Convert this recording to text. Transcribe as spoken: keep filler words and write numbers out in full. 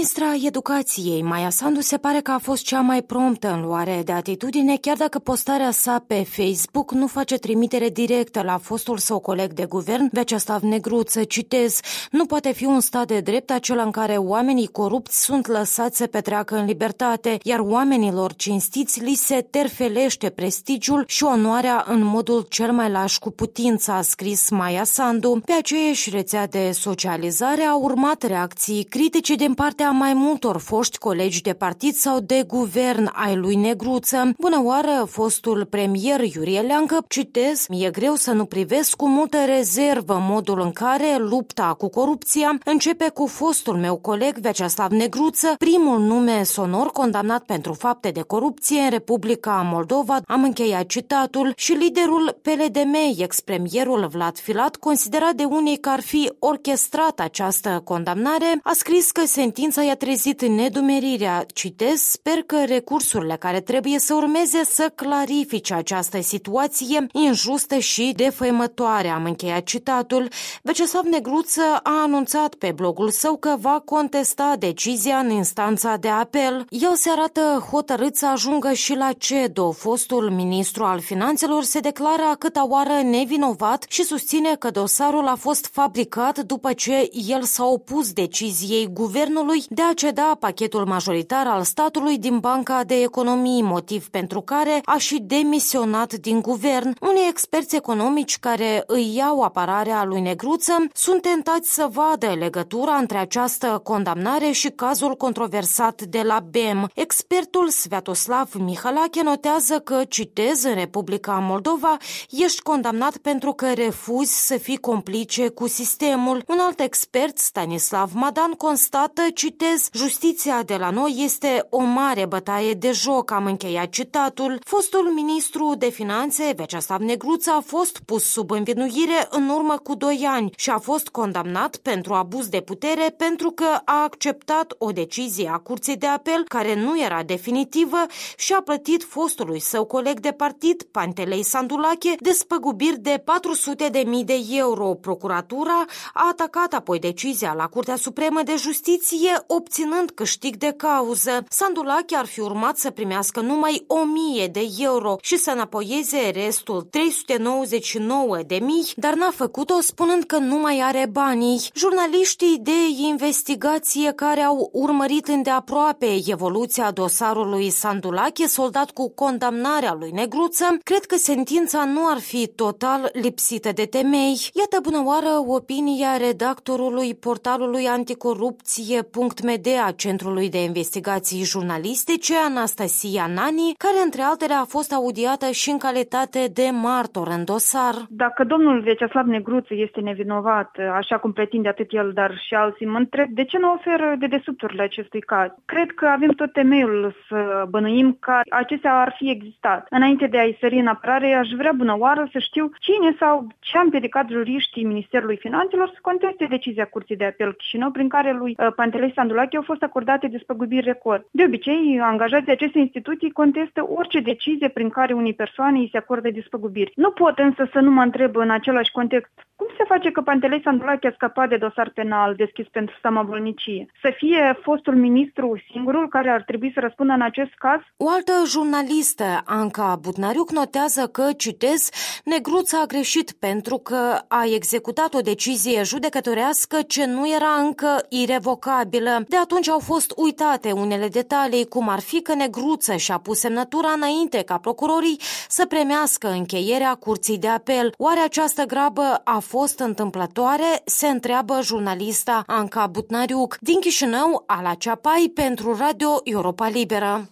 Ministra Educației, Maia Sandu, se pare că a fost cea mai promptă în luare de atitudine, chiar dacă postarea sa pe Facebook nu face trimitere directă la fostul său coleg de guvern, Vyacheslav Negruță. Citez: nu poate fi un stat de drept acela în care oamenii corupți sunt lăsați să petreacă în libertate, iar oamenilor cinstiți li se terfelește prestigiul și onoarea în modul cel mai laș cu putință, a scris Maia Sandu. Pe aceeași rețea de socializare au urmat reacții critice din partea mai multor foști colegi de partid sau de guvern ai lui Negruță. Bună oară, fostul premier Iurie Leancă, citez: mi-e greu să nu privesc cu multă rezervă modul în care lupta cu corupția începe cu fostul meu coleg Vyacheslav Negruță, primul nume sonor condamnat pentru fapte de corupție în Republica Moldova, am încheiat citatul, și liderul P L D M, ex-premierul Vlad Filat, considerat de unii că ar fi orchestrat această condamnare, a scris că sentința i-a trezit nedumerirea. Citez: sper că recursurile care trebuie să urmeze să clarifice această situație injustă și defăimătoare. Am încheiat citatul. Vyacheslav Negruță a anunțat pe blogul său că va contesta decizia în instanța de apel. El se arată hotărât să ajungă și la C E D O. Fostul ministru al finanțelor se declară a câta oară nevinovat și susține că dosarul a fost fabricat după ce el s-a opus deciziei guvernului de a ceda pachetul majoritar al statului din Banca de Economii, motiv pentru care a și demisionat din guvern. Unii experți economici care îi iau apărarea lui Negruță sunt tentați să vadă legătura între această condamnare și cazul controversat de la B E M. Expertul Sviatoslav Mihalache notează că, citez, în Republica Moldova ești condamnat pentru că refuzi să fii complice cu sistemul. Un alt expert, Stanislav Madan, constată, citez, justiția de la noi este o mare bătaie de joc, am încheiat citatul. Fostul ministru de finanțe, Vyacheslav Negruță, a fost pus sub învinuire în urmă cu doi ani și a fost condamnat pentru abuz de putere pentru că a acceptat o decizie a Curții de Apel care nu era definitivă și a plătit fostului său coleg de partid, Pantelei Sandulache, despăgubiri de patru sute de mii de euro. Procuratura a atacat apoi decizia la Curtea Supremă de Justiție, obținând câștig de cauză. Sandulache ar fi urmat să primească numai o mie de euro și să înapoieze restul trei sute nouăzeci și nouă de mii, dar n-a făcut-o, spunând că nu mai are banii. Jurnaliștii de investigație care au urmărit îndeaproape evoluția dosarului Sandulache, soldat cu condamnarea lui Negruță, cred că sentința nu ar fi total lipsită de temei. Iată, bună oară, opinia redactorului portalului anticorupție punct m d a Centrului de Investigații Jurnalistice, Anastasia Nani, care între altele a fost audiată și în calitate de martor în dosar. Dacă domnul Vyacheslav Negruță este nevinovat, așa cum pretinde atât el, dar și alții, mă întreb de ce nu oferă dedesubturile acestui caz. Cred că avem tot temeiul să bănuim că acestea ar fi existat. Înainte de a-i sări în apărare, aș vrea bună oară să știu cine sau ce a împiedicat juriștii Ministerului Finanțelor să conteste decizia Curții de Apel Chișinău, prin care lui Pantelei Sandulache au fost acordate despăgubiri record. De obicei, angajații acestei instituții contestă orice decizie prin care unei persoane îi se acordă despăgubiri. Nu pot însă să nu mă întreb în același context cum se face că Pantelei Sandulache a scăpat de dosar penal deschis pentru samavolnicie. Să fie fostul ministru singurul care ar trebui să răspundă în acest caz? O altă jurnalistă, Anca Budnariuc, notează că, citez, Negruță a greșit pentru că a executat o decizie judecătorească ce nu era încă irevocabilă. De atunci au fost uitate unele detalii, cum ar fi că Negruță și-a pus semnătura înainte ca procurorii să premească încheierea Curții de Apel. Oare această grabă a fost întâmplătoare? Se întreabă jurnalista Anca Budnariuc. Din Chișinău, Ala Ceapai pentru Radio Europa Liberă.